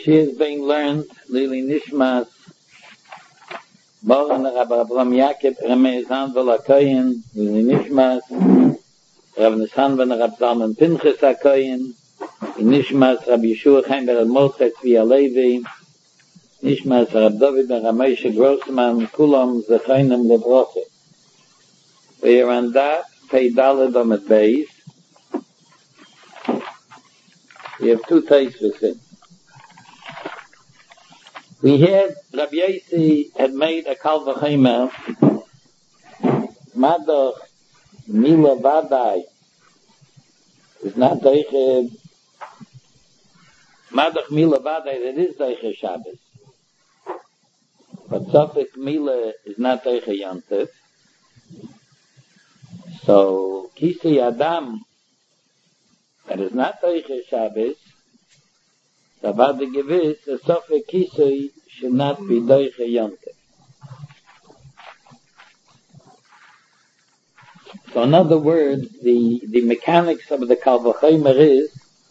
She is being learned, Lili Nishmas, Moran Rabbi Abraham Yaakov, Remezan Velakoyen, Lili Nishmas, Rabbi Nissan ben Rabbi Zalman Pinchas HaKoyen, Nishmas Rabbi Yeshua Chaim ben Mordechai Tzvi Alevi, Nishmas Rabbi David ben Ramesha Grossman, Kulam Zechainem Lebroche. We are on that, Pei Daled Omed Beis. We have two tastes in. We had Rabbi Yossi had made a Kal V'Chomer, Madoch Mila Vadai is not Deiche, Madoch Mila Vadai that is Deiche Shabbos, but Sofik Mila is not Deiche Yontif. So Kisi Adam that is not Deiche Shabbos, Savad the Gewiss, the Sofik Kisi should not be Deiche Yontif. So in other words, the mechanics of the Kal V'Chomer is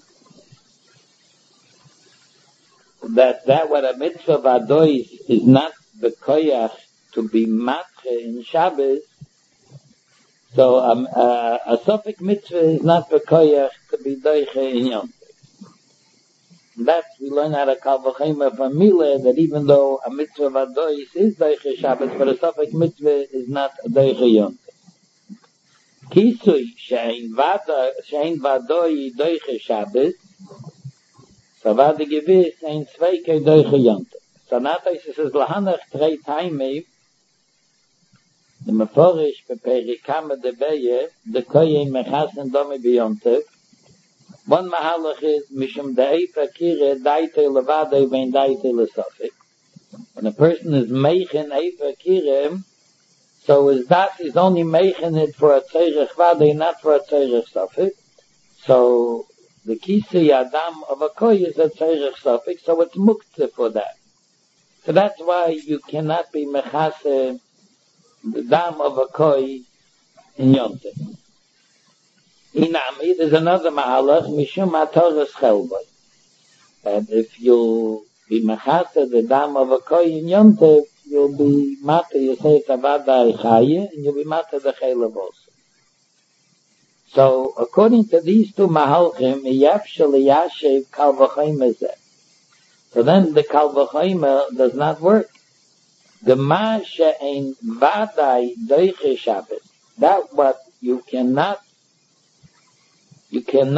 that what a mitzvah vadois is not the koyach to be matche in Shabbos. So a sofik mitzvah is not the koyach to be doiche in Yom Tov. That we learn out of Kal V'Chomer from Mila, that even though a mitzvah vadois is doiche Shabbos, but a sofik mitzvah is not doiche Yom Tov. Kisui shein vadoi doiche Shabbos, so vade gewiss ein zweike doiche Yom Tov. So nata is es lahanach drei taimim, the Meforish beperikame de beye, the koyen mechasen domi b'Yom Tov. One mahalach is mishum de'efa kire daite levade vein daite lesofik. When a person is meichen efa kire, so is only making it for a tzerech vade, not for a tzerech sofik. So the kisi adam of a koy is a tzerech sofik, so it's muktzeh for that. So that's why you cannot be mechase the dam of a koy in Yom Tov. Inami, there's another mahalach, mishum hatoras chelboy. And if you be mechase the dam of a koy in Yom Tov, you'll be mata, you say it's avada chaye, and you'll be mata the chaylev also. So, according to these two mahalchim, yafshel yashev Kal V'Chomer zeh. So then the Kal V'Chomer does not work. The ma she'ein vadai doiche Shabbos. That what you cannot be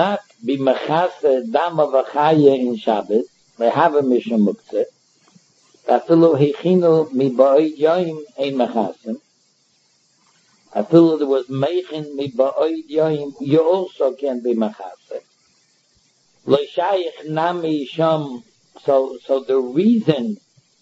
mechase dam of a chaye in Shabbos. They have a mishum muktzeh. Afilu hechinu mi ba'oid yoyim ein mechasim. Afilu there was meichin mi ba'oid yoyim, you also can be mechasim. Lo shayich nami sham. So the reason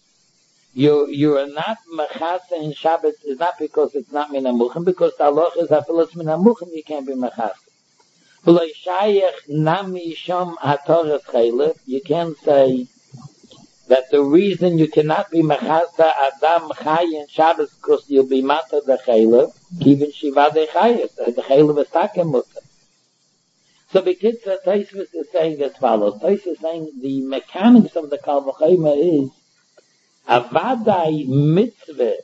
you are not mechasim in Shabbos is not because it's not min hamuchim, because the halacha is afilu it's min hamuchim, you can't be mechasim. Lo shayich nami sham hatoras chaylev, you can't say that the reason you cannot be mechasa adam chay in Shabbos because you'll be mata the chaylev, even shiva de chayes, the chaylev is takem mutter. So Bekitza, Tosfos is saying as follows. Tosfos is saying the mechanics of the Kal V'Chomer is a vadai mitzvah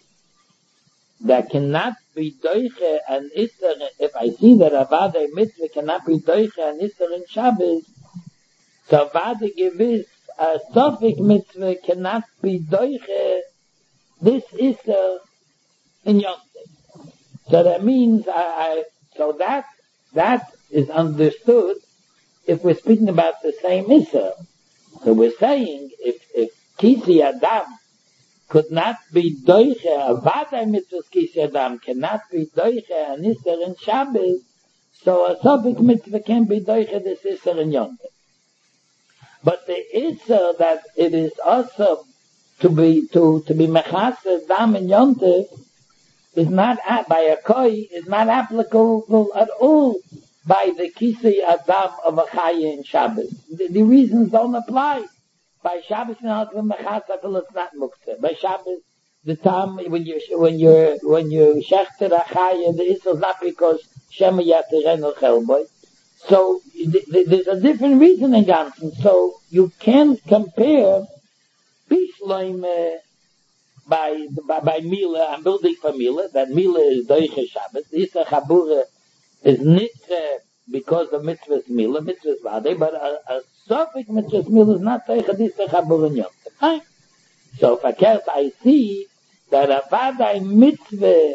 that cannot be doiche and isser. If I see that a vadai mitzvah cannot be doiche and isser in Shabbos, so vadai gewiss a sofik mitzvah cannot be doiche this isser in Yom Tov. So that means so that is understood if we're speaking about the same isser. So we're saying if Kisi Adam could not be doiche, a vadai mitzvah Kisi Adam cannot be doiche an isser in Shabbos, so a sofik mitzvah can be doiche this isser in Yom Tov. But the isser that it is also to be mechase dam in Yom Tov is not by a koy is not applicable at all by the kisi adam of a chaye in Shabbos. The reasons don't apply. By Shabbos not when mechase it's not muktzeh. By Shabbos the time when you're shechter a chaye the isser is not because shema yatirenu chelboy. So there's a different reason in Ganzen. So you can't compare Bishloim by Mila. I'm building for Mila. That Mila is Doiche Shabbos. Issa Chabura is Nitre because of Mitzvah's Mila, Mitzvah's Vade, but a Sophic Mitzvah's Mila is not Doiche Issa Chabura Nyom. Fine. So verkehrt I see that a Vadai Mitzvah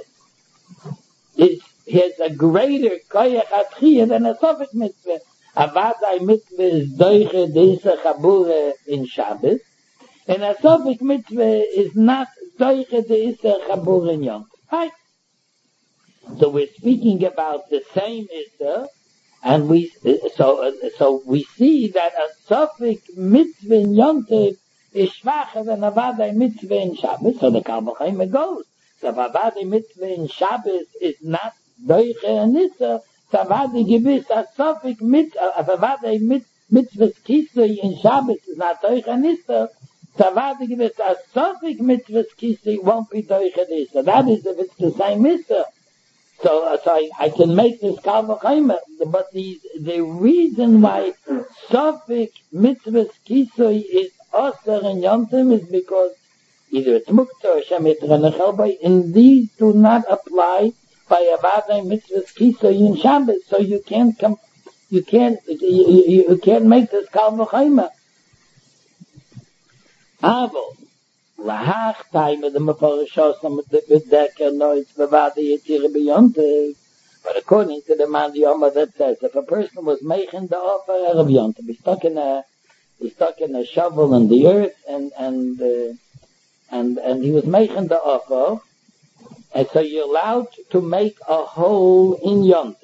has a greater koyach atchiyah than a Sophic Mitzvah. A Vadai Mitzvah is Doiche Issa Chabura in Shabbos, and a Sophic Mitzvah is not Doiche Issa Chabura in Yom. Right? So we're speaking about the same Issa, and we see that a Sophic Mitzvah in Yom Tov is schwacher than a Vadai Mitzvah in Shabbos. So the Kalvachaim goes. So a Vadai Mitzvah in Shabbos is not Doiche and Issa. So a Vadai gewiss a Sophic Mitzvah, a Vadai Mitzvah's Kisui in Shabbos is not Doiche and Issa. So a Vadai gewiss a Sophic Mitzvah's Kisui won't be Doiche and Issa. That is if it's the same Issa. So I can make this Kalvachaim, but the reason why Sophic Mitzvah's Kisui is Osir and Yom Tov is because either it's Muktzah or Shem Yitrah, and these do not apply by a Vadai Mitzvah's Kisui in Shabbos, so you can't make this Kalvachaim. Avo lahach time the Mefarshos and the Bedeker noise Vadai Yitirah B'Yom Tov. But according to the man Yoma that says if a person was making the offer of Yom Tov, he's stuck in a shovel in the earth, and he was making the offer, and so you're allowed to make a hole in Yom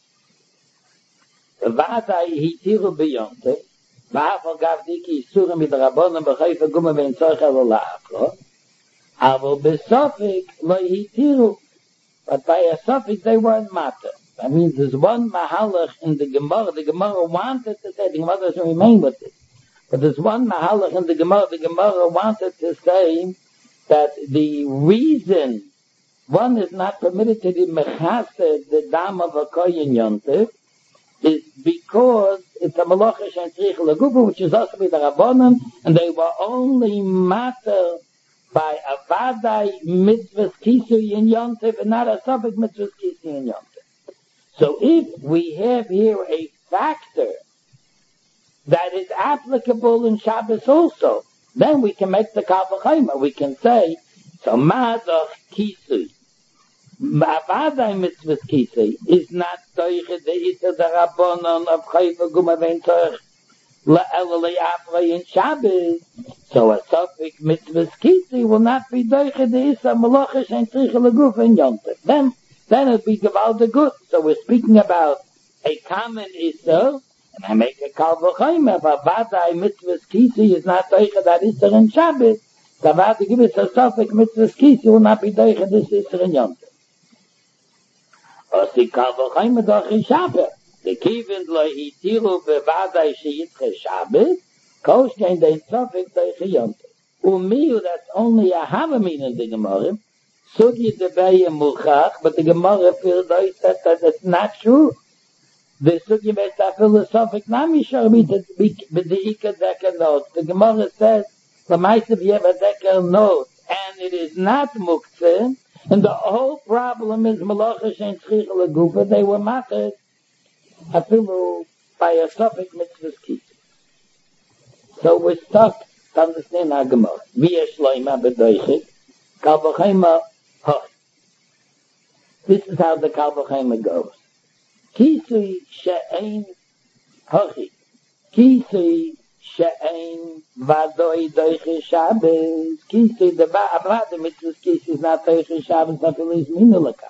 Tov. Vadai Yitirah B'Yom Tov. V'afal gav diki yisurim midrabanan b'chayfa guma ve'in tzorich elo la'achlo. Aval b'sofik lo yitiru. But by a suffix they weren't matter. That means there's one mahalach in the Gemara. The Gemara wanted to say, the Gemara doesn't remain with it. But there's one mahalach in the Gemara wanted to say that the reason one is not permitted to be mechased the dam of a koyin yontif is because it's a malacha shen tzrich legufa, which is also with the Rabbanan, and they were only matter by a vadai mitzvah's kisui in Yom Tov and not a sophic mitzvah's kisui in Yom Tov. So if we have here a factor that is applicable in Shabbos also, then we can make the Kalvachaima. We can say, so madach kisui, vadai mitzvah's kisui is not toiche de'isa the Rabbanon of chayva guma vein toich la'elalei afrei in Shabbos. So a Sophic Mitzvah's Kisui will not be Doiche De'isa Malacha Shen Tzricha L'Guf in Yom Tov. Then it'll be Gavalda Gut. So we're speaking about a common Issa, and I make a Kalvachaim. If a Vadai Mitzvah's Kisui is not Doiche that Issa in Shabbos, the Vadai give us a Sophic Mitzvah's Kisui will not be Doiche this Issa in Yom Tov. Or the Kalvachaim Doiche Shabbos. The Kivin Lo Hitiru Bevadai Sheyitzche Shabbos, Koshkein dein Sophic Doiche Yom Tov. Umiyu, that's only a Havamin in the Gemara. Sugi Debei Muchach, but the Gemara feels that it's not true. The Sugi Beit philosophic Nami Sharbi B'Deika Deker note. The Gemara says, L'maisiv Yeva Deker note, and it is not Muktzeh, and the whole problem is Malacha Shen Tzricha L'Gufa. They were matters afilu by a Sophic Mitzvah's Kisui. So we're stuck to understand our Gemara. V'yesh loima b'doichik, Kalvachaima hoch. This is how the Kalvachaima goes. Kisui she'ein hochi. Kisui she'ein vadoi doiche Shabbos. Kisui the vada mitzvah's kisui is not doiche Shabbos, but it is minulaka.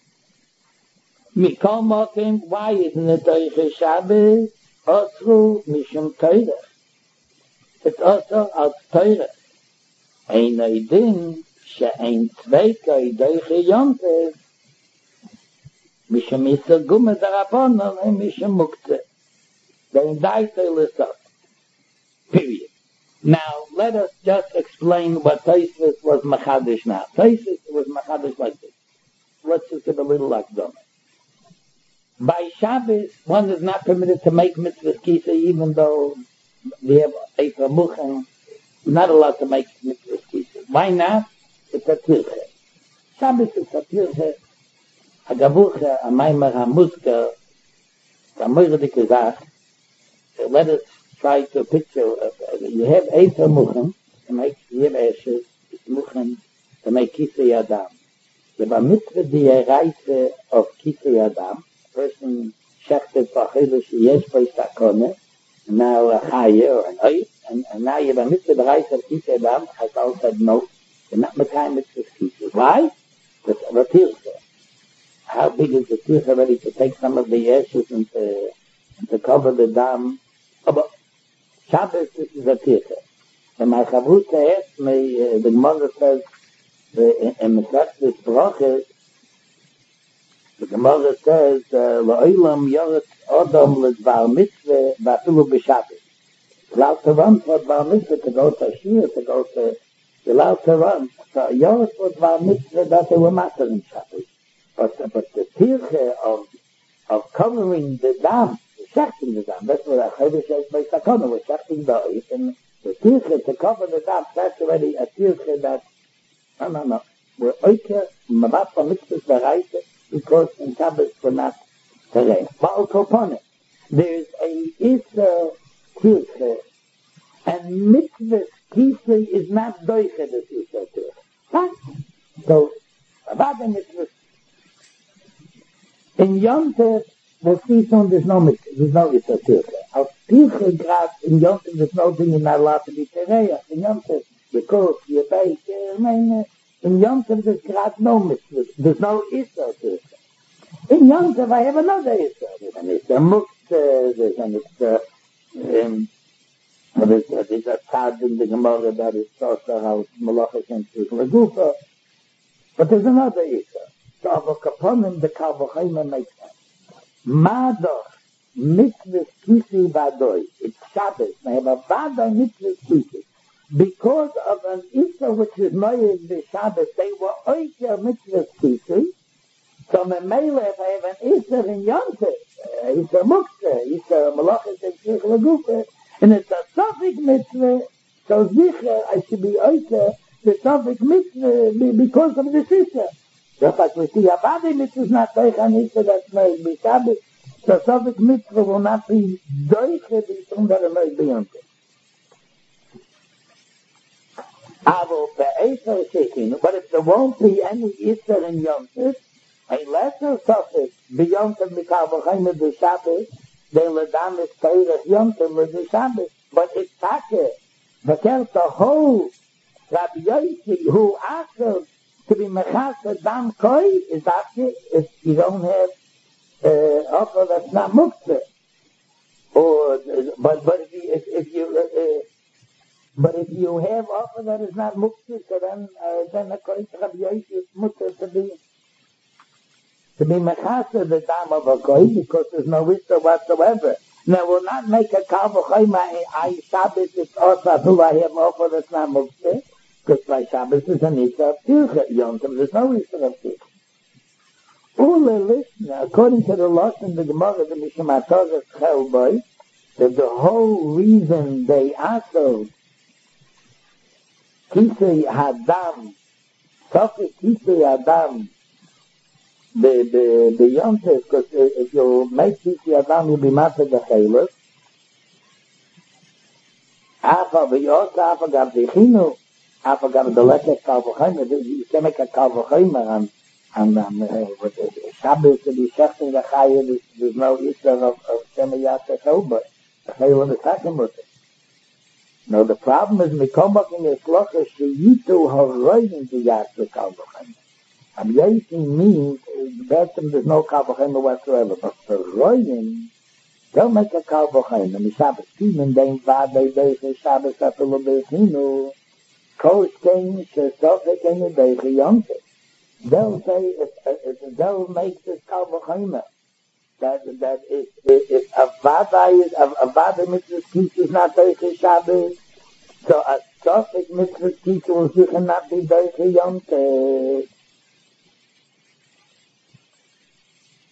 Mikol mokim, why isn't it doiche Shabbos? Osru mishum Torah. It's also als Torah. Ein Eidin, she'ein Tzveika, Doiche Yom Tov, Misham Yisra Guma Darabonon, and Misham Muktzeh. The Indaita L'Sot. Period. Now, let us just explain what Tosfos was Machadish now. Tosfos was Machadish like this. Let's just give a little akdama. By Shabbos, one is not permitted to make mitzvahs kisa, even though we have Eifra Muchen, not allowed to make mitzvahs kisa. Why not? It's a tirche. Shabbos is a tirche. A gavuche, a maimer, a musker, a moiridik izach. Let us try to picture, you have Eifra Muchen, to make, you have Eshes, Muchen, to make kisa yadam. You have a mitzvah di reise of kisa yadam. Person shechted for chaylish yesh by sakone, now a chaye or an oif, and now you have a mitzvah bereich of kisei adam. Chazal said no, you're not mekayim mitzvah kisei. Why? Because of a tirche. How big is the tirche ready to take some of the ashes and to cover the dam? Oh, but Shabbos, this is a tirche. And my chavruta asked me, the Gemara says, in the Mesachtes Brachos, the Gemara says, "La'olam yoret adam l'dvar mitzvah v'afilu b'Shabbos." Allowed to run for dvar mitzvah, to go to shir, to go to, allowed to run. So yoret for dvar mitzvah that they were master in Shabbos. But the tirche of covering the dam, shechting the dam, that's what a chayvish says by sakona, we're shechting the oif, and the tirche to cover the dam, that's already a tirche that, no. We're oike, mabat for mitzvahs v'reise, because in Shabbos we're not terech. Baal Koponim, there's a Isser Tirche, and mitzvah Kisei is not doiche this Isser Tirche. Right? So, about the mitzvah, in Yom Tov, we'll see soon there's no mitzvah, there's no Isser Tirche. Al Tirche grad, in Yom Tov, there's no thing you're not allowed to be terech. In Yom Tov, you cook, you bake, in Yom Tov, there's grad no mitzvah, there's no Isser Tirche. In Yom Tov, I have another Isser. There's an Isser Muktzeh, there's an Isser, there's a Tzad in the Gemara that is also how Malacha can speak Lagufa. But there's another Isser. So, Avo Kaponim, the Kalvachayma makes sense. Madoch, mitzvah kisi vadoi. It's Shabbos. I have a vadoi mitzvah kisi. Because of an Isser which is noyed the Shabbos, they were oiker mitzvah kisi. So Memele, if I have an Isser in Yom Tov, Isser Muktzeh, Isser Malachas and Shich Lagufa, and it's a Sofik mitzvah, so Zicher, I should be Oiter, the Sofik mitzvah, because of this Isser. Just like we see, Abadi mitzvah is not Doich an Isser that's made by Shabbos, so Sofik mitzvah will not be Doich, because that are made by Yom Tov. Avo be'efer Shechin, but if there won't be any Isser in Yom Tov, a lesser suffix, beyond the Mikal V'chayim the Shabbos, the Ledam is Teirach Yom Tov the Shabbos. But it's Take, because the whole Rabbi Yossi, who asked to be Mechasa Dam Koi, is Take, if you don't have offer that's not Muktzeh. Or, but if you have offer that is not Muktzeh, so then according to Rabbi Yossi, it's Muktzeh to be mechasa the dam of a kohen, because there's no wisdom whatsoever. Now, we'll not make a kal v'choyim, I Shabbos, it's also who I have offer that's not muktzeh, because by Shabbos is an Isser of Tirche. Yom Tov, there's no Isser of Tirche. Ule listener, according to the loss in the Gemara, the Mishmat Torah Chelboy, that the whole reason they asked Kisei Hadam, Sofik Kisei Hadam, the Yom Tov, because if you make Kisei Adam, you'll be matzah the Chelus. Afa v'yosa, afa gav dechinu, afa gav the lekes kal v'chayim. You can make a kal v'chayim on Shabbos to be shechting the Chayim. There's no Isser of Shemiyat Chelba. The Chayim is Hakemutter. Now the problem is, Mikomakin is locha sheyitu ha'royim to Yasser kal v'chayim. Abyaisi means that there's no kal v'chayim whatsoever, but for royim, they'll make a kal v'chayim. And the Shabbos Kivin, they v'adei deiche Shabbos afilu b'echinu, kol shkein shesofek en deiche Yom Tov. They'll say, they'll make this kal v'chayim, that if a vada mitzvah kis is not deiche Shabbos, so a sofek mitzvah kis will sicher not be deiche Yom Tov.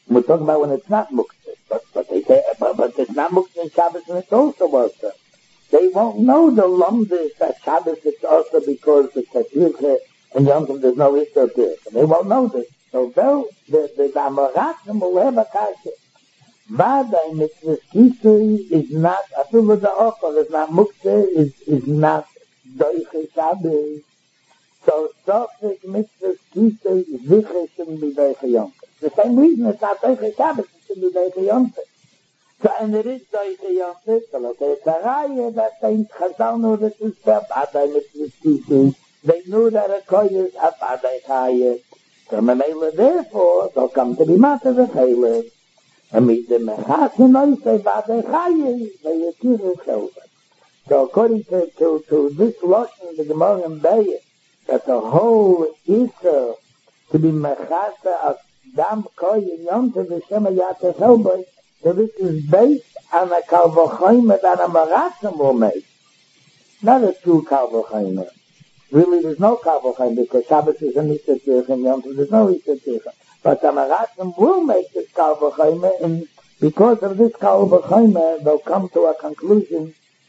We're talking about when it's not muktzah. But they say, but it's not muktzah in Shabbos and it's also also. They won't know the lumdis that Shabbos it's also because the Tashricha and Yom Tov there's no Isser there. They won't know this. So though the Amoratim will have a kasha. Vadai mitzvah kisui is not, after the offer is not muktzah, is not doiche Shabbos. So Sofik mitzvah kisui ziche shouldn't be doiche Yom Tov. The same reason it's not doiche Shabbos, it should be doiche Yom Tov. So, and it is doiche Yom Tov, so okay, it's a raya that saint Chazal knew that it's the Vadai mitzvah kisui. They knew that a koy is a Vadai chayah. So Mamela therefore, they'll come to be matter the chayah. And with the mechas and I say Vadai chayah, they are children. So according to this lotion, the Gemara and Beis, that the whole Isser to be mechasa of dam koy and yom to the Shema Yata Chelboy, so this is based on a kalvachoyme that a maratzim will make. Not a true kalvachoyme. Really, there's no kalvachoyme because Shabbos is an Isser Tzirch and Yom Tov there's no Isser Tzirch. But the maratzim will make this kalvachoyme, and because of this kalvachoyme, they'll come to a conclusion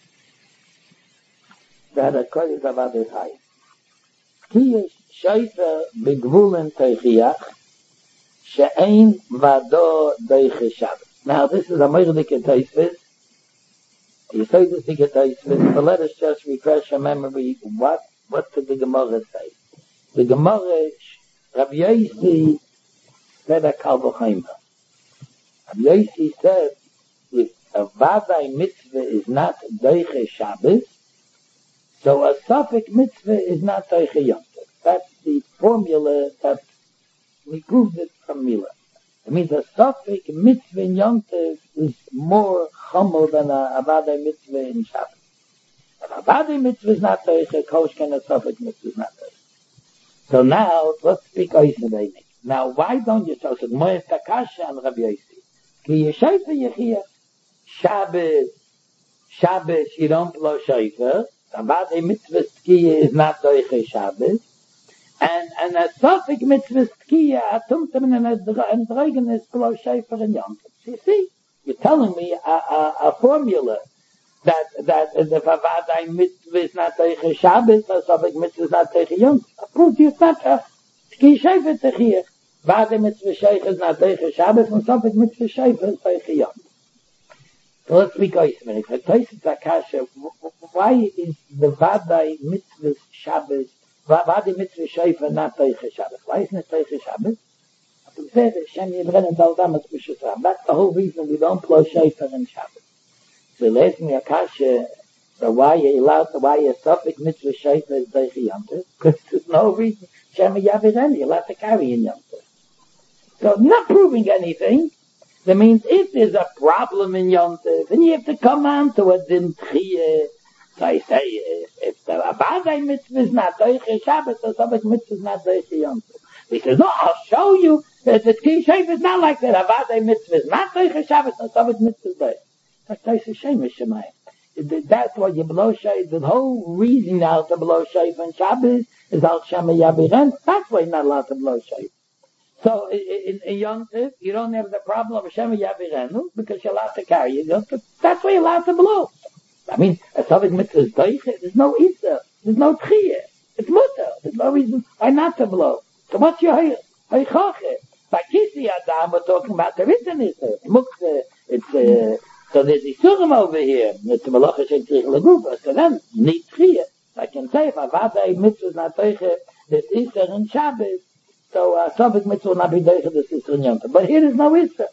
that a koy is about this high. Ki shayfa b'gvulen teichiach she'ein vado deiche Shabbos. Now this is a Meirdik Taisvis. You say this to Taisvis, but let us just refresh our memory. What did the Gemara say? The Gemara, Rabbi Yossi said a kalvachoyme. Rabbi Yossi said if a Vadai mitzvah is not deiche Shabbos, so a Safek mitzvah is not Teiche Yom Tov. That's the formula that we proved it from Mila. It means a Safek mitzvah in Yom Tov is more chumel than a Vadai mitzvah in Shabbos. If a Vadai mitzvah is not Teiche, Koshken a Safek mitzvah is not Teiche. So now, let's speak Oisnei. Now, why don't you so Moed Takasha and Rabbi Yossi? Ki Yeshayfa Yechia. Shabbos, you don't blow shayfa. About a mitzvah skiya is not doiche Shabbos, and a sofik mitzvah skiya atumtem and dragon is below shayfer and yom. You see, you're telling me a formula that if a vadai mitzvah is not doiche Shabbos, a sofik mitzvah is not doiche yom. I proved you it's not skiya shayfer techiyah. Vadai mitzvah shayfer is not doiche Shabbos, and sofik mitzvah shayfer is doiche yom. So let's be going to it. Why is the Vadai mitzvah Shabbos, Vadai mitzvah Shayfa not Teiche Shabbos? Why isn't it Teiche Shabbos? That's the whole reason we don't blow Shayfa in Shabbos. So let me Akasha, why a Suffolk mitzvah Shayfa is Teiche Yom Tov? Because there's no reason Shem Yavireni, you're allowed to carry in Yom Tov. So not proving anything. That means if there's a problem in Yom Tov, then you have to come on to a din tchiyah. So I say, if the Vadai mitzvah is not doiche Shabbos, the Sofek mitzvah is not doiche Yom Tov. He says, no, I'll show you that the Tzki Shayf is not like that. A Vadai mitzvah is not doiche Shabbos, the Sofek mitzvah is doiche. That's Taisa Shemesh Shemayim. That's why you blow Shayf. The whole reason now to blow Shayf on Shabbos is al Shema Yaviren. That's why you're not allowed to blow Shayf. So in Yom Tov, you don't have the problem of Shema Yavirenu because you're allowed to carry it. That's why you're allowed to blow. I mean, a Sofek mitzvah is doiche. There's no Isser. There's no Tchiyah. It's mutter. There's no reason why not to blow. So what's your Haychache? By Kisi Adam, we're talking about there is an Isser. It's so there's Isurim over here. It's a Malacha Shem Tzrich Laguba. So then, need Tchiyah. I can say, if a Vadai mitzvah is not doiche, there's Isser in Shabbos. So Sofek mitzvah will not be doiche this Isser in Yom Tov. But here is no Isser.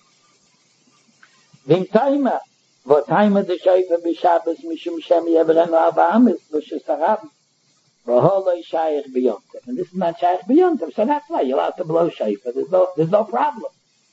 Vim Taima. V'taima de Shayfa b'Shabbos mishum Shem Yavirenu Arba Amis v'Shus Harab v'holoi Shayach b'Yom Tov. And this is not Shayach b'Yom Tov, so that's why you're allowed to blow Shayfa. There's no problem.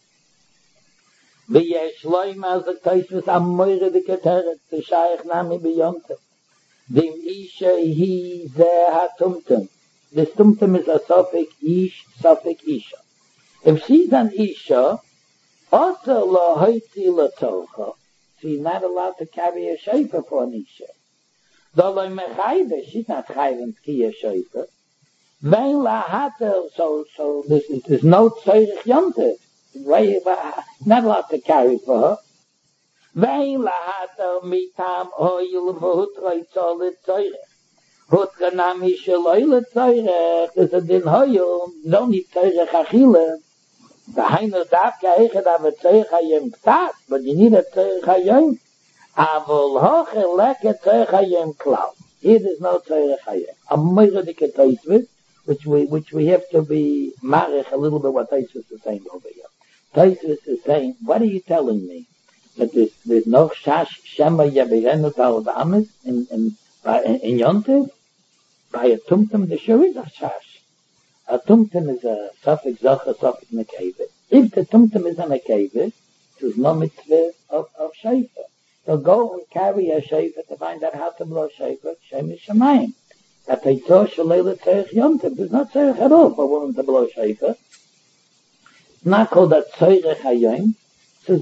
V'yesh loim as the Taisvus amoyre de Keteret to Shayach nami b'Yom Tov. V'im Isha hi zeh hatumtum. The tumtum is a Sofek Ish, Sofek Isha. If she's an Isha, also lo hoiti l'tocha. She's not allowed to carry a shayfa for an Isha. Though she's not chayvin skiya shayfa. So there's no tzorich Yom Tov. Not allowed to carry for her. Vein lahater mitam oil v'hutroi tzol tzorech. Hutra nami sheloi l'tzorech. There's a din hoyel, don't need tzorech achile. V'hainu davka echet ava tzorech hayem k'tas, but you need a tzorech hayem. Avol hoche leke tzorech hayem klal. Here there's no tzorech hayem. A moiradike Tosfos, which we have to be marich a little bit what Tosfos is saying over here. Tosfos is saying, what are you telling me? That there's no shash shema yabirenu tal amis in Yontiv? By a tumtum, there sure is a shash. A tumtum is a suffix zocha, suffix nekeveh. If the tumtum is a nekeveh, there's no mitzvah of shayfa. So go and carry a shayfa to find out how to blow shayfa, shem shamayim. That they saw shalela tzerich Yontiv. There's not tzerich at all for a woman to blow shayfa. It's not called a tzerich hayom. So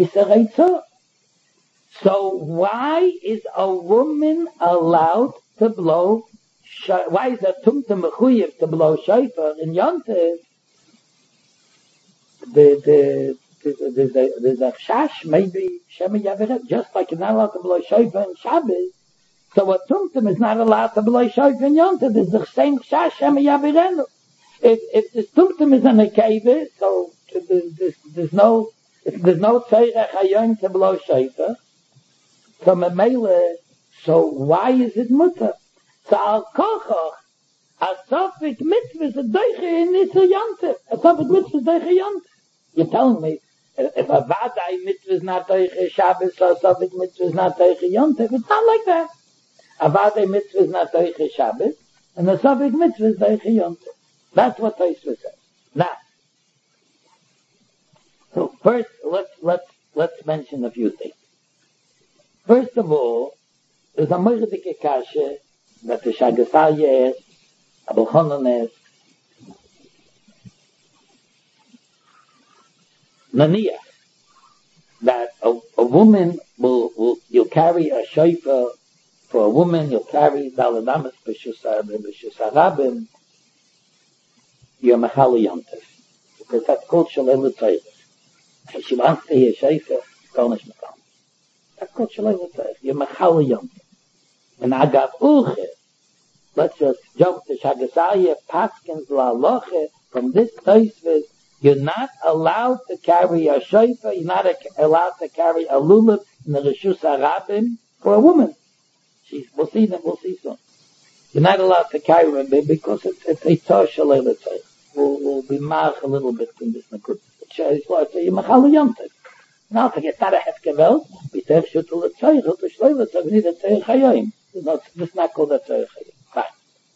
why is a woman allowed to blow? Why is a tumtum mechuyev to blow shofar in Yontiv? There's a shash maybe shema yaveret, just like you're not allowed to blow shofar in Shabbos. So a tumtum is not allowed to blow shofar in Yontiv. There's the same shash shema yaverenu. If the tumtum is in a cave, so there's no tzorech hayom to blow shofar. So why is it mutter? So al kochoch, a sofik mitzvah is a doiche in Nitzer Yontif. A sofik mitzvah is doiche Yontif. You're telling me, if a vadai mitzvah is not doiche Shabbos, so a sofik mitzvah is not doiche Yontif. It's not like that. A vadai mitzvah is not doiche Shabbos, and a sofik mitzvah is doiche Yontif. That's what Tosfos says. Now, so first, let's mention a few things. First of all, there's a moiradike kasha that the Shagasalia is, Abul Chanan is, Naniach, that a woman you'll carry a shofar for a woman, you'll carry daladamas b'shusarabim, you're machal yontif, because that's called shalel tzayich. If she wants to hear shofar, garnish machal. That's called shalel tzayich. You're machal yontif. And agav uche, let's just jump to Shagasaya, Paskins la'aloche, from this Tosfos, you're not allowed to carry a shofar, you're not allowed to carry a lulav in the Reshus HaRabim for a woman. We'll see soon. You're not allowed to carry it because it's a tzor shalel tzayich. We'll be march a little bit from this nakud. You're machal yontif. Now, it's not a hefkevel, b'tech shutul tzayich, shutul shalel tzayich, we need a tzayich hayom. It's not called a tzorech hayom. Fine.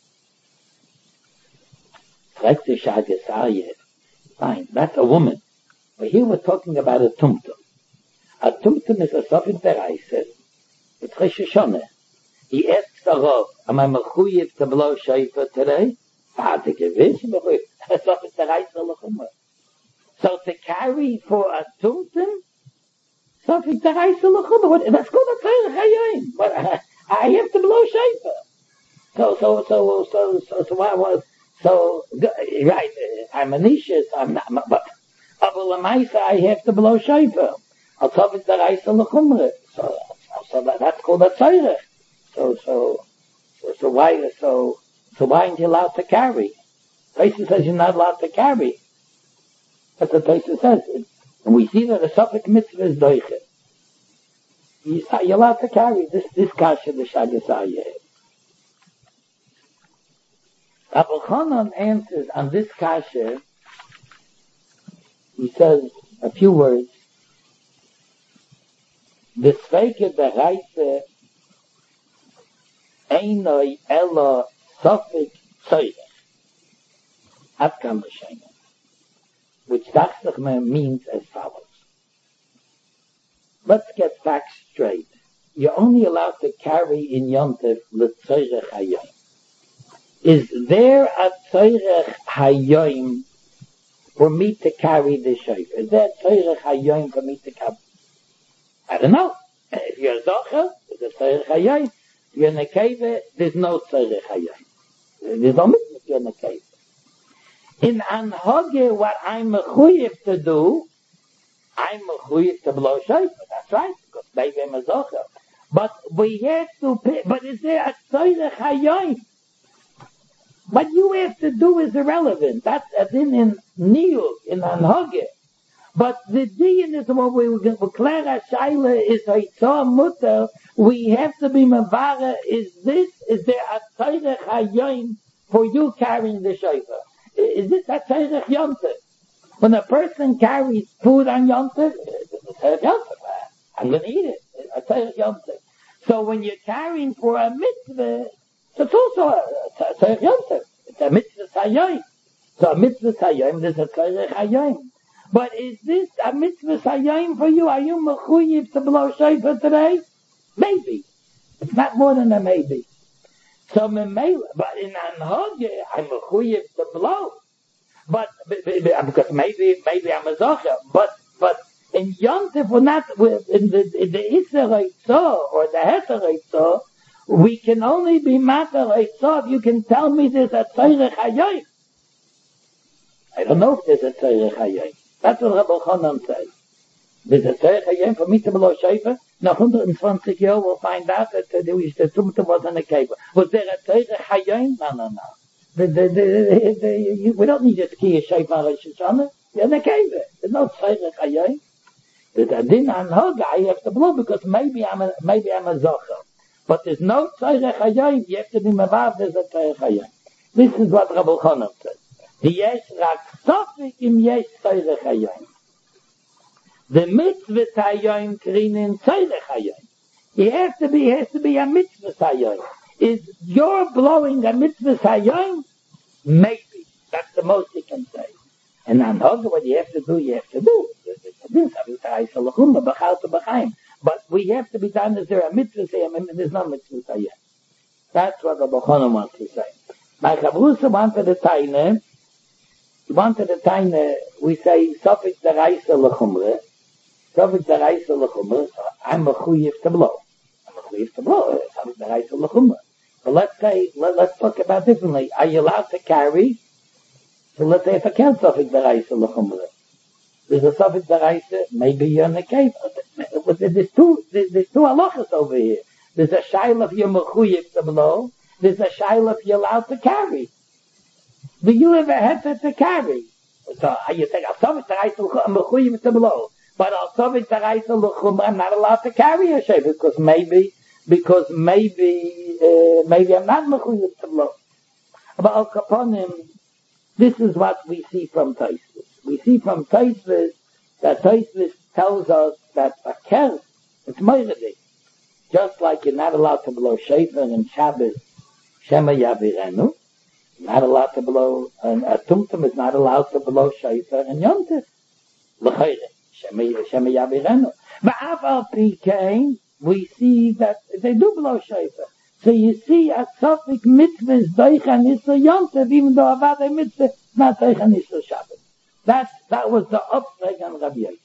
Like the Shagasayah. Fine. That's a woman. But here we're talking about a tumtum. A tumtum is a sofik deraisa. It's Rosh Hashanah. He asks the Rav, am I mechuyev to blow shofar today? Father gewiss, mechuyev. A sofik deraisa l'chumah. So to carry for a tumtum, sofik deraisa l'chumah. That's called a tzorech hayom. But I have to blow shofar. So right, I'm anicious, I'm not, but Abulamaisa, I have to blow shofar. I'll tell it that I sell the chumrah. So that's called a tzorech. So why aren't you allowed to carry? Tosfos says you're not allowed to carry. That's what Tosfos says. And we see that a sofik mitzvah is doiche. You're allowed to carry this kasha, the Shagasayah. Abul Chanan answers on this kasha. He says a few words. The Sveike Bereise Einoi Elo Sofik Tzorech. Adkam B'Sheina. Which Dachsachmer means as follows. Let's get facts straight. You're only allowed to carry in Yontif l'tzorech hayom. Is there a tzorech hayom for me to carry the shofar? Is there a tzorech hayom for me to carry? I don't know. If you're a zocher, there's a tzorech hayom. If you're in a cave, there's no tzorech hayom. There's no mitzvah if you're in a cave. In Anhoge, what I'm mechuyev to do I'm mechuyev to blow shofar. That's right, because maybe I'm a zocher. But we have to pay, but is there a tzorech hayoim? What you have to do is irrelevant. That's a din in niyuk, in anhoge. But the din is what we declare a shaila is haitzah mutter. We have to be mavara. Is there a tzorech hayoim for you carrying the shofar? Is this a tzorech yontif? When a person carries food on yontif, it's a tzorech yontif. I'm going to eat it. A tzorech yontif. So when you're carrying for a mitzvah, it's also a tzorech yontif. It's a mitzvah hayoim. So a mitzvah hayoim, there's a tzorech hayoim. But is this a mitzvah hayoim for you? Are you mechuyev to blow shofar today? Maybe. It's not more than a maybe. So memela, but in anhoge, I'm mechuyev to blow. But because maybe I'm a zocher. But in yontif, we're not in the Isser or the Heter, we can only be matter if you can tell me there's a tzorech hayoim. I don't know if there's a tzorech hayoim. That's what Rabbi Chanan says. There's a tzorech hayoim for me to blow shofar. Nach 120 years we'll find out that the Tumtum wasn't a kever. Was there a tzorech hayoim? No. We don't need a skier shofar Rosh Hashanah. You're in a kever. There's no tzorech hayoim. There's a din on hoga. I have to blow because maybe I'm a zocher. But there's no tzorech hayoim. You have to be mavav. There's a tzorech hayoim. This is what Rabbi Chanan says. The yesh rak sofik im yesh tzorech hayoim. The mitzvah hayoim krinin tzorech hayoim. It has to be a mitzvah hayoim. Is you're blowing a mitzvah hayoim? Maybe. That's the most you can say. And on hoga, what you have to do, you have to do. But we have to be done. Is there a mitzvah hayoim? There's no mitzvah hayoim. That's what Rabbi Chanan wants to say. My Chavrusa wanted a taina. We say, Sofik deraisa l'chumre. Sofik deraisa l'chumre. So I'm mechuyev to blow. Sofik deraisa l'chumre. But let's talk about differently. Are you allowed to carry? So let's say if I can't Sofik deraisa l'chumre. There's a Sofik deraisa, maybe you're in the cave. There's two halachas over here. There's a shaila if you're mechuyev to blow. There's a shaila if you're allowed to carry. Do you ever have to carry? So you think, I'm mechuyev to blow. But I'm not allowed to carry a shofar because maybe I'm not mechuyev to blow. But Al Kaponim, this is what we see from Tosfos. We see from Tosfos that Tosfos tells us that a ker, it's moiredi. Just like you're not allowed to blow shofar in Shabbos, Shema Yavirenu, not allowed to blow, a tumtum is not allowed to blow shofar in Yontif. L'chayre, Shema Yavirenu. But Aval Pikein, we see that they do blow shofar. So you see, a Sofik mitzvah is Doichan Isra Yontif, even though Avada mitzvah is not Doichan Isra Shabbos. That was the upside on Rabbi Yosef.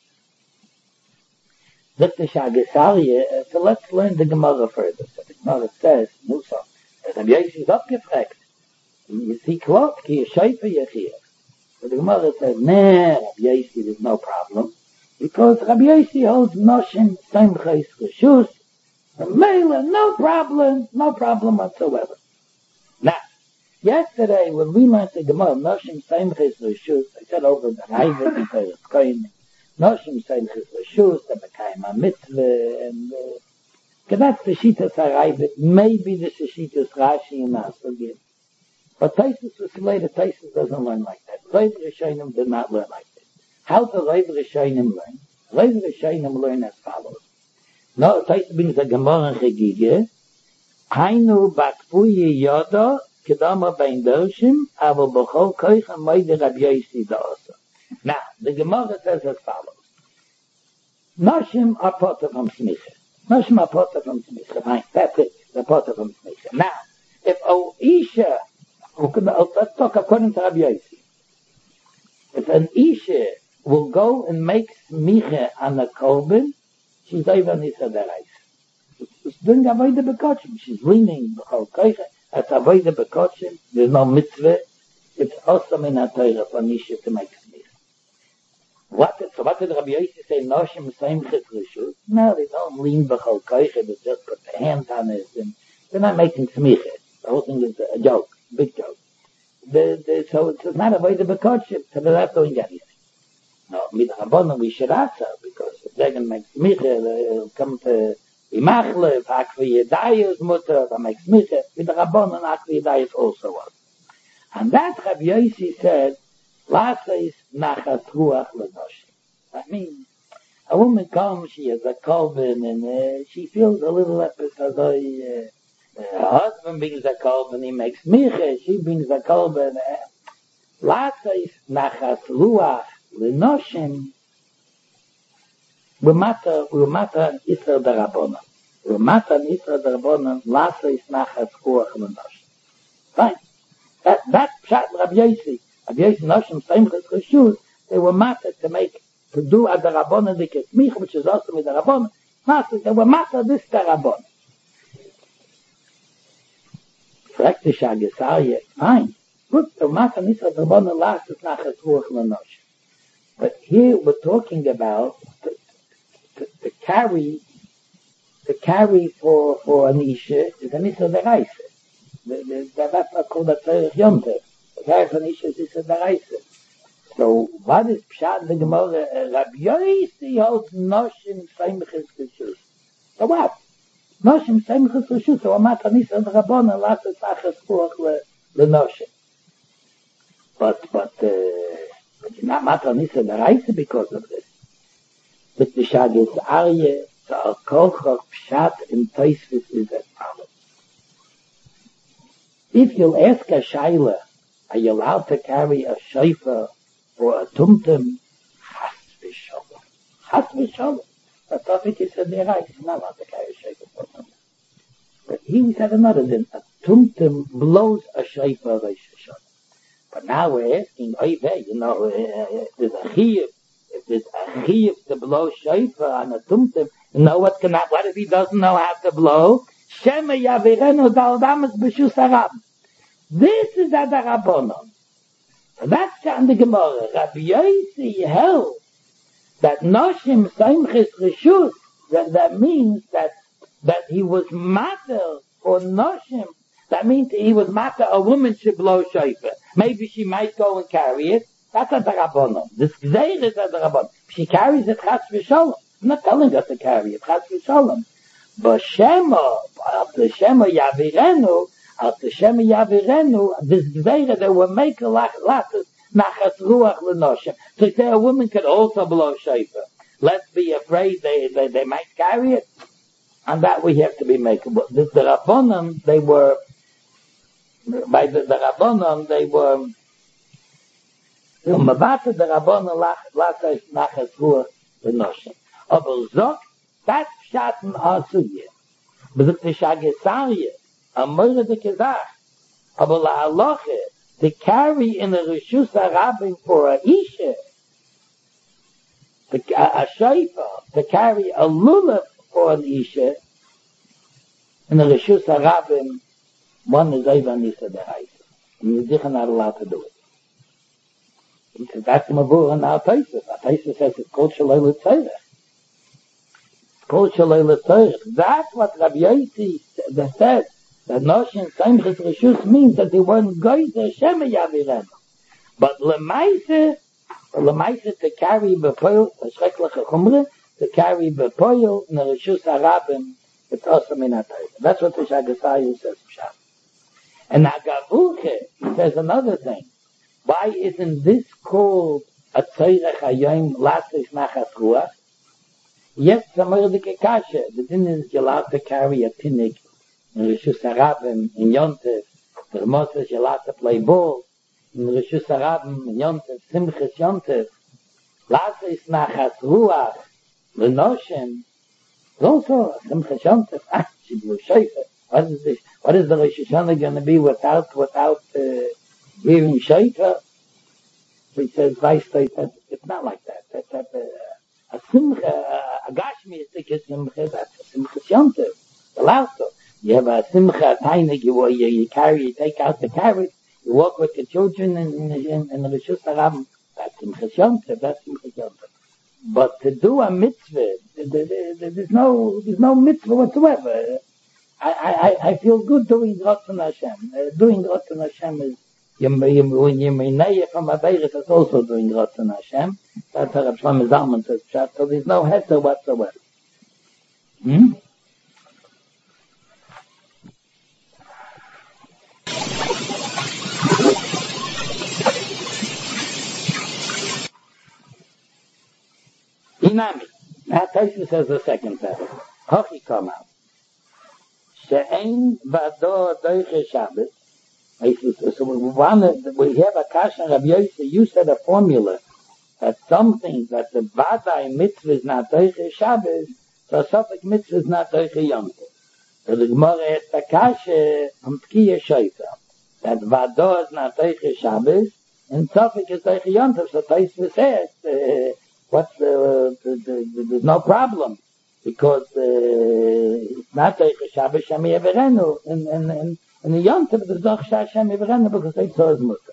So let's learn the Gemara further. So the Gemara says, Musa, Rabbi Yosef is abgefragt. You see, Klot, ki yeshayfa yechir. So the Gemara says, Rabbi Yosef, there's no problem. Because Rabbi Yosef holds Noshim, Simchais, Reshus, and Mela, no problem whatsoever. Now, yesterday, when we learned the Gemara, Noshim, Simchais, Reshus, I said over the Raivot, and Teres Kohen, Noshim, Simchais, Reshus, the Bekayim HaMitzvah, and that's the Shitas HaRaivot, maybe the Shitas Rashi and Asogim. But Tosfos was later, Tosfos doesn't learn like that. Reiv Rishonim did not learn like this. How do Reiv Rishonim learn? Reiv Rishonim learn as follows. No, Tosfos brings a Gemara in Chagigah. Hainu bakfuyi yodo, kedama bein dershim, avo b'chol koichem moide Rabbi Yosef da'asa. Now, the Gemara says as follows. Noshim are potter from Smicha. That's it. The potter from Smicha. Now, if Isha, let's talk according to Rabbi Yosef. If an Isha will go and make smicha on a korban, she's over Nisa Derais. She's doing avodah bekochim. She's leaning b'chol koicha. That's avodah bekochim. There's no mitzvah. It's also in a Torah for an Isha to make smicha. what did Rabbi Yossi say? Noshim Seimchis Rishus? No, they don't lean b'chol koiche, they just put their hands on it, and they're not making smiches. The whole thing is a joke, big joke. So it's not a way to be kosher, so they're not doing anything. No, mit Rabbanon we should answer, because if they're going to make smiche, they'll come to Imachle, Akvi Yedayus mutter, they make smiche, mit Rabbanon Akvi Yedayus also was. And that Rabbi Yossi said, Laseis nachas ruach l'noshim. That means, a woman comes, she has a kolben, and she feels a little episode. Her husband brings a kolben, he makes miche, she brings a kolben. Laseis nachas ruach l'noshim. Umata Isra d'Rabbanan. Umata Isra d'Rabbanan, Laseis nachas ruach l'noshim. Fine. That pshat Rabbi Yossi. Rabbi Yossi Noshim Seimchis Rishus, they were matter to do a Darabona the Kesmich, which is also with the Darabona. They were matter this Darabona. Fragt the Shagesarye, fine. Good, the matter Nisa Darabona last is Nachas Ruach L'Noshim. But here we're talking about to carry for an Isha is a Nisa Deraisa. That's not called a Tzerich Yontev. So what is Pshat in the Gemara? Rabbi Yossi holds Noshim Seimchis Rishus. So what? Noshim Seimchis Rishus. So Amata Nisa D'Rabbanan Lases Achas Ruach L'Noshim. But not Amata Nisa D'Raisa because of this. But the Shagas Aryeh, so Al Kolchach Pshat in Tosfos is as follows. If you'll ask a Shaila, are you allowed to carry a shofar or a tumtum? Chas v'sholom. Chas v'sholom. The topic is a derais. He's not allowed to carry a shofar or a tumtum. But he said another thing. A tumtum blows a shofar Rosh Hashanah. But now we're asking, there's a chiyuv. If there's a chiyuv to blow shofar on a tumtum, what if he doesn't know how to blow? Shema yavirenu dal damas b'shus harab. This is a Darabbanon. That's on the Gemara. Rabbi Yossi held that Noshim Seimchis Rishus, that means that he was matter for Noshim. That means he was matter, a woman should blow shofar. Maybe she might go and carry it. That's a Darabbanon. This Gzeir is a Darabbanon. She carries it Chas v'Sholom. I'm not telling her to carry it Chas v'Sholom. But Shema Yavirenu, this Gzeira, they will make a Lases Nachas Ruach L'Noshim. So say a woman could also blow shofar. Let's be afraid they might carry it. And that we have to be making. The Rabbanon, they were, by the Rabbanon, they were, Mabata the Rabbanon Lases Nachas Ruach L'Noshim. Aber Zok, that's Schatten Asuyeh. But the Shagesarye, a murder the Kezach, aber la halacha, to carry in the Rishus HaRabim for a Isha, a shofar, to carry a lulav for an Isha, in the Rishus HaRabim, one is Eiva Nisa D'Raisa. And you're not allowed to do it. He says, that's Mavur and our Tosfos. Our Tosfos says it's called Shalei L'Tzorech. It's called Shalei L'Tzorech. That's what Rabbi Yossi said. That Noshim Seimchis Rishus means that they weren't going to Shema Yavirenu. But Lemaise to carry B'Poyel, Shreklecha Chumre, to carry B'Poyel in the Rishus HaRabim, it's also Minatayim. That's what the Shagasarye says. And Agavulche, he says another thing. Why isn't this called a Tzorech Hayom Lases Nachas Ruach? Yes, Samardike Kasha, the din is you're allowed to carry a pinnig in Rishus HaRabim, in Yontev, the Moses, you're allowed to play ball, in Rishus HaRabim, in Yontev, Simchas Yontev, Lases Nachas Ruach, L'Noshim, also Simchas Yontev, Shiblu Shofar. What is this? What is the Rosh Hashanah going to be without hearing Shofar? He says, it's not like that. That's a Simcha, a Gashmi Simcha, that's a Simchas Yontev. Allowed to. You have a Simcha, a Tainig, you carry, you take out the carrot, you walk with the children in the Rishus HaRabim. That's Simchas Yontev, that's Simchas Yontev. But to do a mitzvah, there's no mitzvah whatsoever. I feel good doing Ratzon Hashem. Doing Ratzon Hashem is, when you may from a Beirut, it's also doing Ratzon Hashem. That's how Rav Shlomo Zalman says, so there's no heter whatsoever. Inami. Now Taisha says the second paragraph. Hochi come out. She'ein vado doiche Shabbos. So we have a kasha Rabbi Yossi, you said a formula that something that the vadai mitzvah is not doiche Shabbos, so Sofik mitzvah is not doiche Yom Tov. So the Gemara has the kasha from Tkiya Shofar that vado is not doiche Shabbos and Sofik is doiche Yom Tov. So Taisha says, there's no problem. Because it's not like Shabbos Shem Yeverenu, and the Yom Tov there's no Shem Yeverenu because they saw his mutter.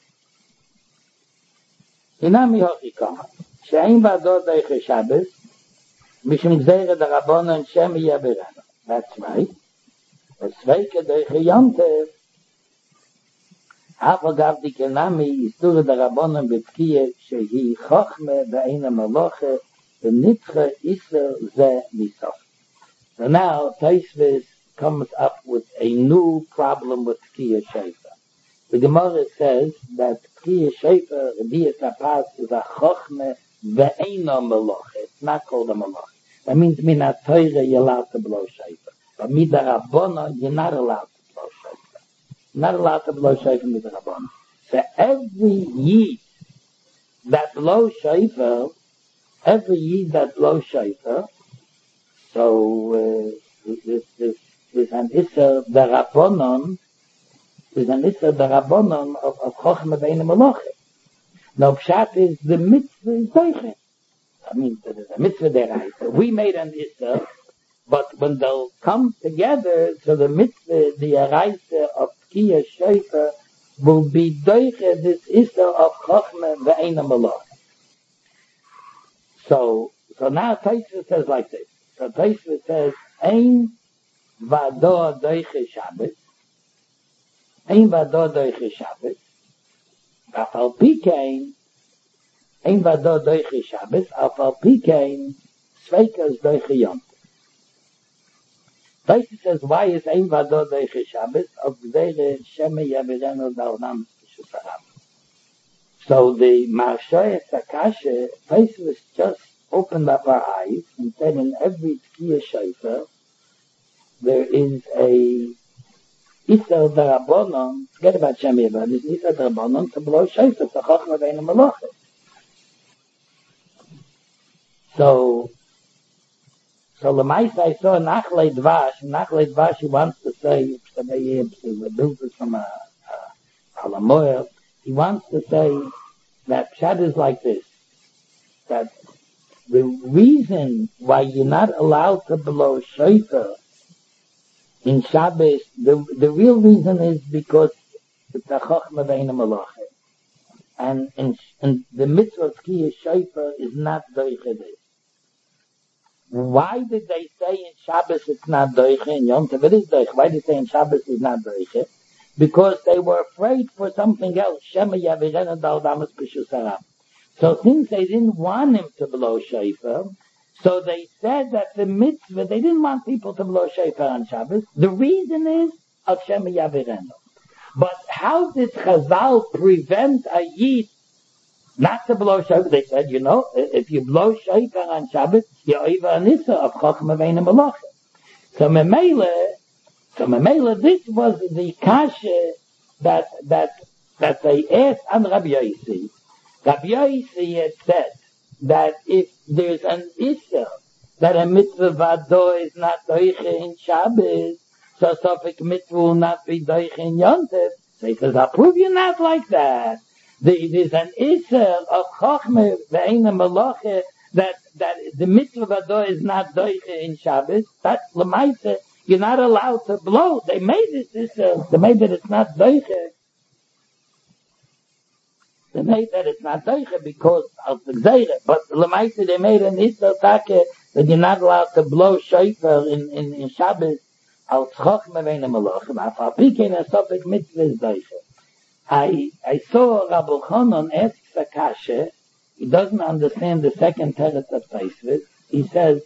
Inami hochi kama, she'ein vado doiche Shabbos, mishum gzeira d'Rabbanan Shem Yeverenu. That's right. Sveike doiche Yom Tov, אף אגב דיקנמי איסור דרבנן בתקיע שהיא חוכמה ואין המלוכה ונדחה איסור זה מסוף. So now Taisvis comes up with a new problem with Tkiya Shofar. The Gemara says that Tkiya Shofar, Rebiyas Apas, is a chokmah ve'eino melocha. It's not called a melocha. That means mina Torah you're allowed to blow Shofar. But mida Rabbana you're not allowed to blow Shofar. Not allowed to blow Shofar mida Rabbana. So every Yid that blows Shofar, so there's an Isser Darabonon, of Chochmah Ve'eino Melocha. Now Pshat is the mitzvah is Doiche. I mean, there's a mitzvah there. We made an Isser, but when they'll come together, so the mitzvah, the Araisa of Tkiya Shofar, will be Doiche, this Isser of Chochmah Ve'eino Melocha. So now Taisva says like this. So Taisva says, Ein vado doiche Shabbos, afal pikein, Ein vado doiche Shabbos, afal pikein, sveikas doiche Yom Tov. Taisva says, why is Ein vado doiche Shabbos, of Gzeire Sheme Yavirenu Da'olam Shusarab. So the Marshoy Sakasha, Taisva just opened up our eyes and said in every Tkiya Shofar there is a Isser Darabonon, forget about Shem Yever, there's Isser Darabonon to blow Shofar, to Chochmah Ve'eino Melocha. So Lamaisa I saw Nachlei Dvash he wants to say, he built this from a Alamoyer, he wants to say that Pshat is like this, that the reason why you're not allowed to blow shofar in Shabbos, the real reason is because it's a chochmah ve'eino melocha. And the mitzvah of Tkiya Shofar is not doiche this. Why did they say in Shabbos it's not doiche, in Yom Tov it is doiche? Why did they say in Shabbos it's not doiche? Because they were afraid for something else. Shema Yavirenu Da'olam Shusarab. So since they didn't want him to blow shofar, so they said that the mitzvah, they didn't want people to blow shofar on Shabbos. The reason is Al Shema Yavirenu. But how did Chazal prevent a Yid not to blow shofar? They said, if you blow shofar on Shabbos, you're over an Issa of Chochmah Ve'eino Melocha. So Memela, this was the kasha that they asked on Rabbi Yossi. Rabbi Yossi had said that if there's an Isser that a mitzvah vado is not doiche in Shabbos, so Sofik mitzvah will not be doiche in Yom Tov. So he says, I'll prove you not like that. There's an Isser of Chochmah Ve'eino Melocha that the mitzvah vado is not doiche in Shabbos. That's Lamaisa. You're not allowed to blow. They made it Isser. They made it it's not doiche. They made that it's not Deiche because of the Gzeire, but Lamaita they made an Issa Take that you're not allowed to blow shofar in Shabbos al Chochma Vein HaMelachim. Afal Pikein HaSofek Mitzvah is Deiche. I saw Rabbi Chanan ask Sakashe, he doesn't understand the second tenet of Taisvis. He says,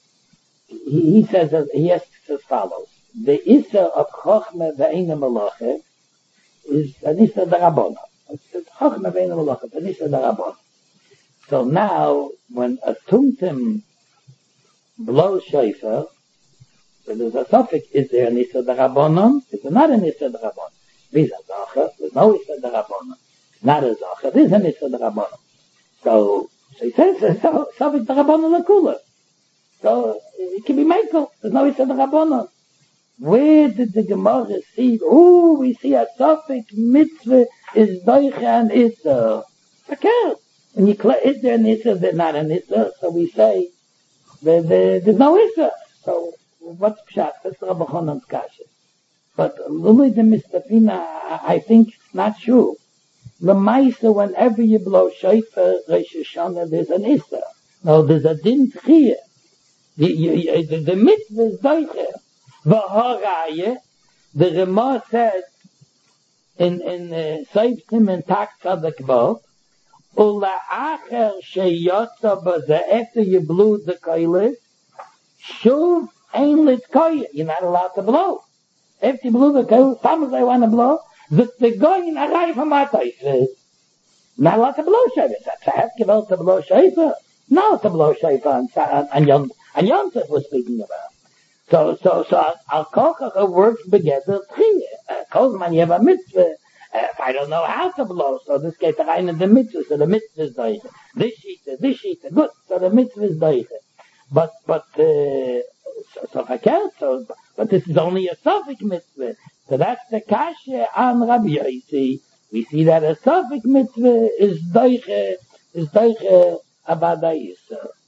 he asks as follows. The Issa of Chochma Vein HaMelachim is an Issa D'Rabbanan. It's Chochma Vein HaMelachim, it's an Issa D'Rabbanan. So now, when a Tumtum blows shofar, so there's a suffix, is there an Issa D'Rabbanan? Is there not an Issa D'Rabbanan? There's no Issa D'Rabbanan. Not a Zacha, there's an Issa D'Rabbanan. So he says, suffix D'Rabbanan Akula. So it can be Michael, there's no Issa D'Rabbanan. Where did the Gemara see? Oh, we see a suffix mitzvah is Doicha and Issa. Okay. When you is there an Issa, there's not an Issa, so we say there's no Issa. So what's Pshat? That's Rabbi Chanan's kasha. But Luli the Mistafina, I think it's not true. L'maisa, whenever you blow shofar Rosh Hashanah, there's an Issa. No, there's a din tchiyah. The mitzvah is Doicha. V'haraya, the Rama says in Seif Simen Tak Tzadik Vav, Ula'acher sheyotza baza, after you blew the koilis, shuv ein litkoya, you're not allowed to blow. After you blew the koilis, sometimes I want to blow, the goyin aray from Matayis, not allowed to blow shofar. That's a half gewalt to blow shofar. No, to blow shofar and Yom Tov was speaking about. So Al Kochach works together. Kozman, you have a mitzvah. I don't know how to blow, so this gets rein in the mitzvah, so the mitzvah is doiche. This sheet, good, so the mitzvah is doiche. But this is only a Sofik mitzvah. So that's the kasha on Rabbi Yossi. We see that a Sofik mitzvah is doiche abadayis.